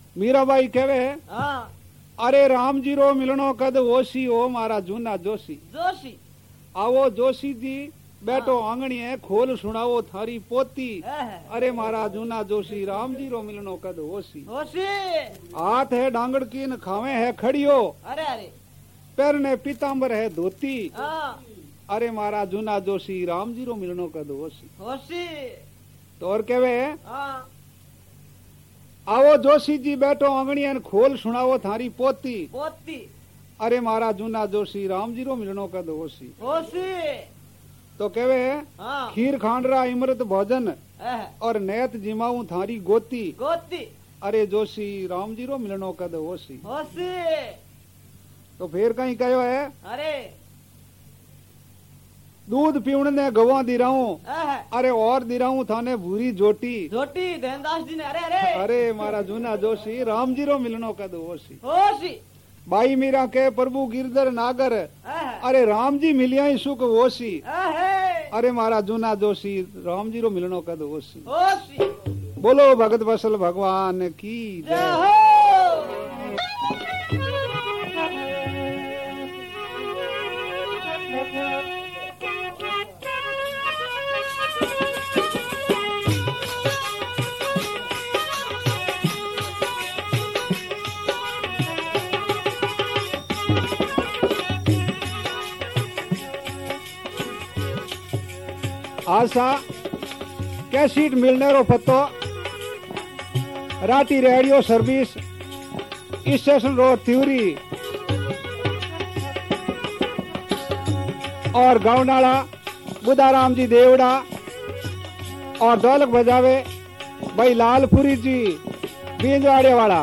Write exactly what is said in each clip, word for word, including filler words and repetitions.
मीराबाई कहे हाँ अरे राम जी रो मिलनो कद ओसी ओ मारा जूना जोशी जोशी आवो जोशी जी बैठो आंगणी है खोल सुनाओ थारी पोती अरे मारा जूना जोशी राम जी रो मिलनो कद ओसी ओशी हाथ है डांगड़ की न खावे है खड़ियो अरे अरे पैर ने पीताम्बर है धोती हाँ अरे मारा जूना जोशी राम जी रो मिलनो कद ओसी ओशी तो और कहवे हाँ आवो जोशी जी बैठो आंगणी ने खोल सुनाओ थारी पोती पोती अरे मारा जूना जोशी राम जी रो मिलनो कद ओसी ओशी तो कहवे हाँ खीर खांडरा इमृत भोजन एह, और नैत जिमाऊ थारी गोती गोती अरे जोशी राम जी रो मिलनो कद ओसी ओशी तो फिर कहीं कहो है अरे दूध पीवण ने गवा दिराऊं एह, अरे और दिराऊं थाने भूरी जोटी जोटी धनदास जी ने अरे अरे अरे मारा जूना जोशी राम जी रो मिलनो कद ओसी ओशी भाई मीरा के प्रभु गिरधर नागर एह, अरे राम जी मिलिया ही सुख ओसी एह, अरे मारा जूना जोशी राम जी रो मिलनो कद ओसी ओशी बोलो भगत वसल भगवान की जय जय। हो आशा कैसीट मिलने रो पत्तो राटी रेडियो सर्विस स्टेशन रोड त्यूरी और गाँवनाला बुदाराम जी देवड़ा और दौलत बजावे भाई लालपुरी जी बींजवाड़े वाला।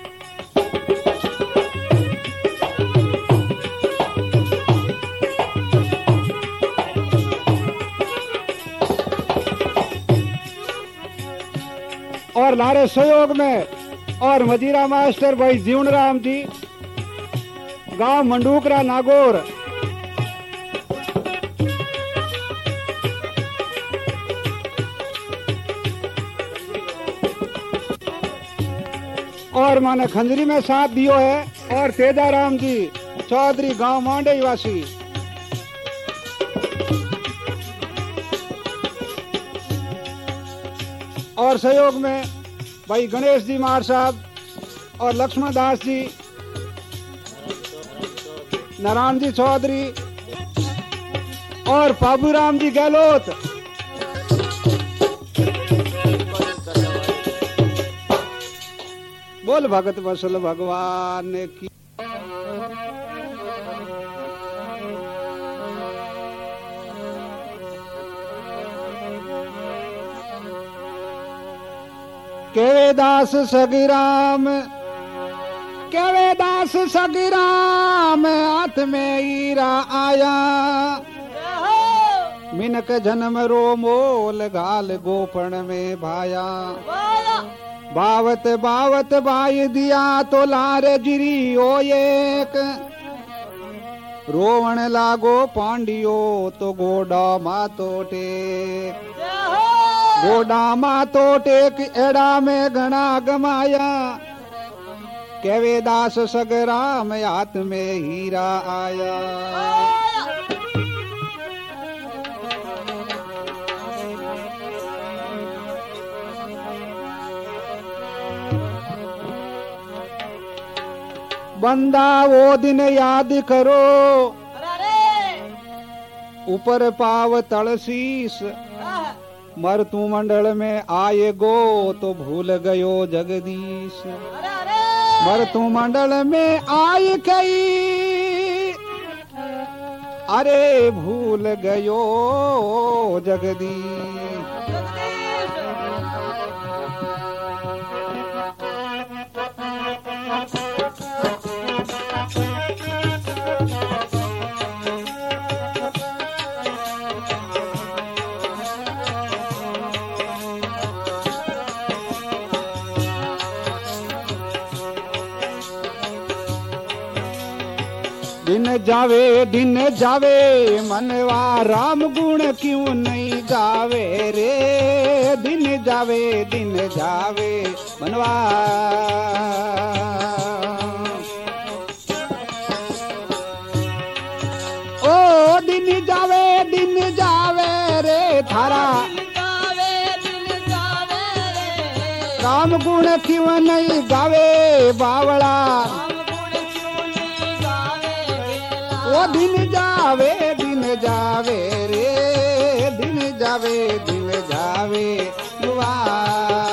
और लारे सहयोग में और मजीरा मास्टर भाई जीवन राम जी गांव मंडूकरा नागौर और माने खंजरी में साथ दियो है और तेजाराम जी चौधरी गांव मांडे वासी। और सहयोग में भाई गणेश जी मार साहब और लक्ष्मण दास जी नारायण जी चौधरी और बाबूराम जी गहलोत। बोल भगत वसल भगवान की। केवे दास सगिराम केवे दास सगिराम हाथ में ईरा आया मिनक जन्म रो मोल घाल गोपण में भाया बावत बावत बाई दिया तो लारे जिरी ओ एक रोवण लागो पांडियो तो गोडा मातो टेक गोडा मातो टेक एड़ा में घना गमाया केवे दास सगराम हाथ में हीरा आया। बंदा वो दिन याद करो ऊपर पाव तलसीस मर तू मंडल में आए गो तो भूल गयो जगदीश मर तू मंडल में आए कई अरे भूल गयो जगदीश। दिन जावे दिन जावे मनवा राम गुण क्यों नहीं गावे रे। दिन जावे दिन जावे मनवा। ओ दिन जावे दिन जावे रे थारा राम गुण क्यों नहीं गावे बावला। ओ दिन जावे दिन जावे रे दिन जावे दिन जावे वाह।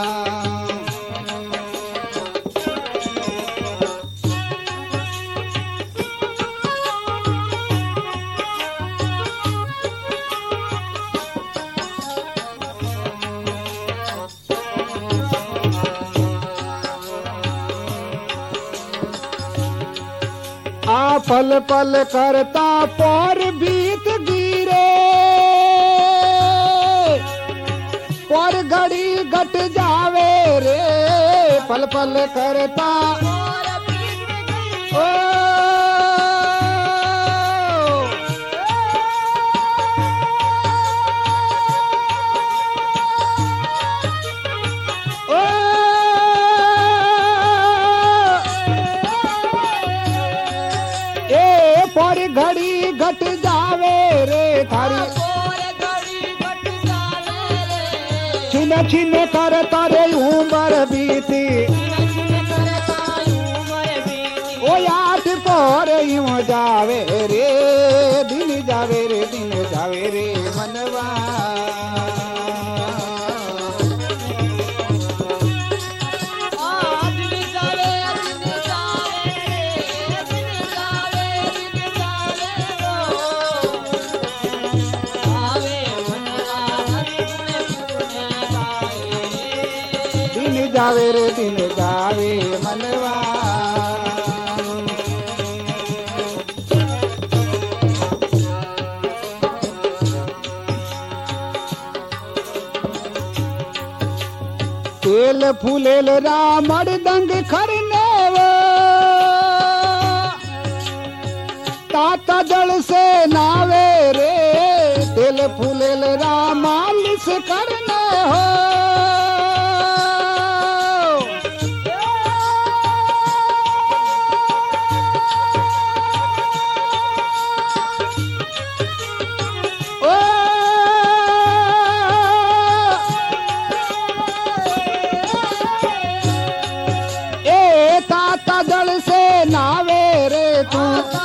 आ पल पल करता पर बीत गिरे पर घड़ी घट जावे रे। पल पल करता ओ पर घड़ी घट जावे रे थारी छिन छिन कर तारे उम्र बीती। ओ आठ पर यूं जावे रे दिन जावे रे दिन जावे रे मनवा। जावे रे दिन जावे मनवा। तेल फूलेल रामड़ दंग खरने वो ताता जल से नावे रे। तेल फूलेल रामालिस करने हो जल से नावे रे तू।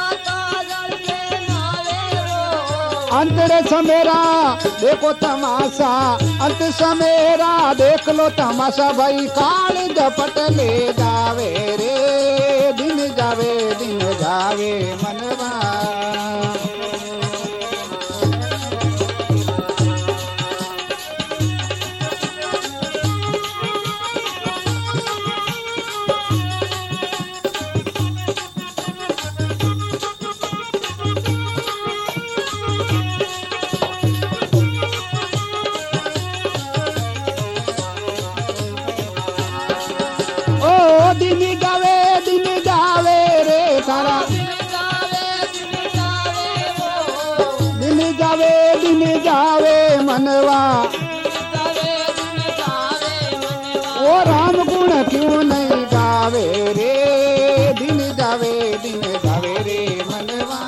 अंतर समेरा देखो तमाशा अंत समेरा देख लो तमाशा भाई। काल झपट ले जावे रे दिन जावे दिन जावे मनवा। दिन जावे दिन जावे रे थारा दिन जावे दिन जावे मनवा। ओ राम गुण क्यों नहीं गावे रे दिन जावे दिन जावे रे मनवा।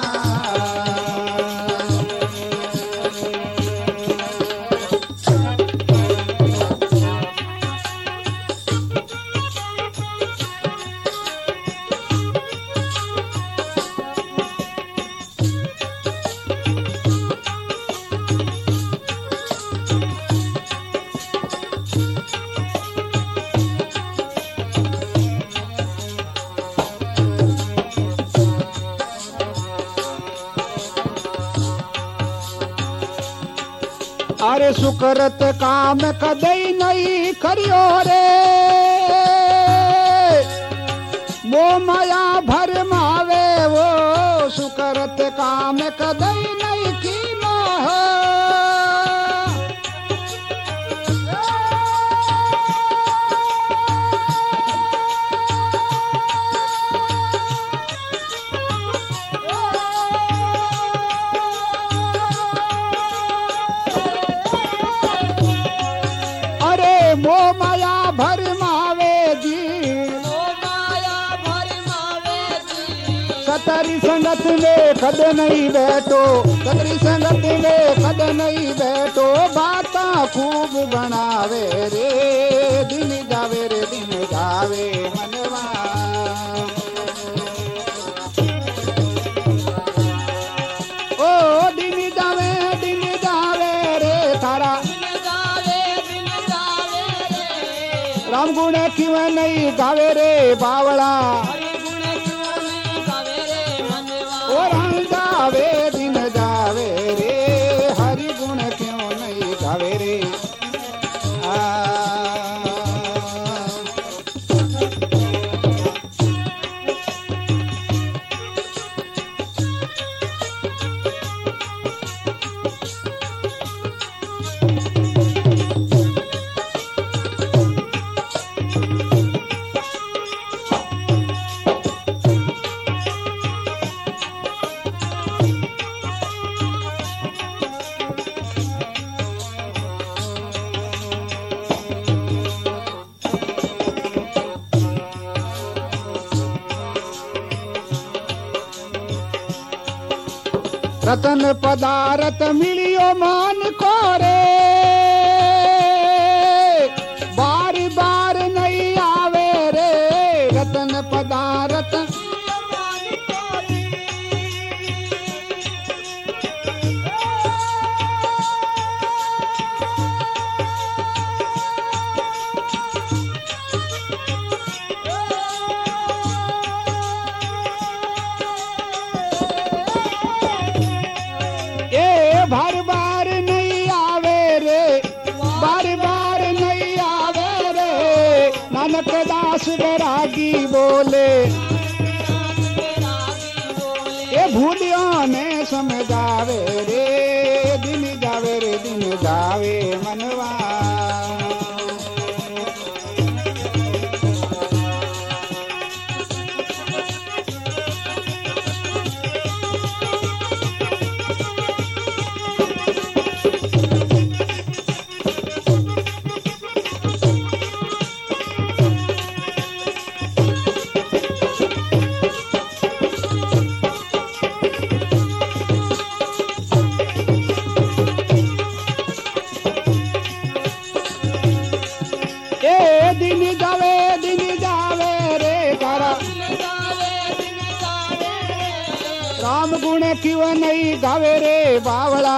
अरे सुकरत काम कदई नहीं करियो रे। वो माया भर मावे वो सुकरत काम कदई नहीं कीनो हो। में कद नहीं बैठो, सतरी संगति में कद नहीं बैठो, बाता खूब बनावे रे, दिन जावे रे दिन जावे मनवा। ओ दिन जावे दिन जावे रे थारा, राम गुण क्यों नहीं गावे रे बावला, ओ राम जावे दिन जावे रे, हरि गुण क्यों नहीं गावे रे। आ रतन पदारथ मिलियो मान को रे, बार बार नहीं आवे रे, रतन पदारथ बार बार नहीं आवे रे, बार बार नहीं आवे रे, नानक दास बैरागी बोले, ये भूलियों ने समझावे रे, दिन जावे रे दिन जावे मनवा। दिन जावे दिन जावे रे तारा, राम गुण क्यों नहीं गावे रे बावला,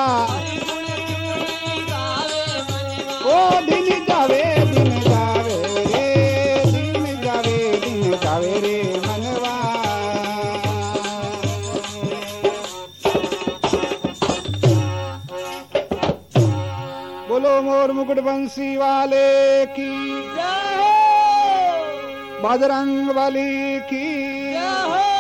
ओ दिन जावे दिन जावे रे, दिन जावे दिन जावे रे मनवा। बोलो मोर मुकुट बंसी वाले की, बजरंग बली की।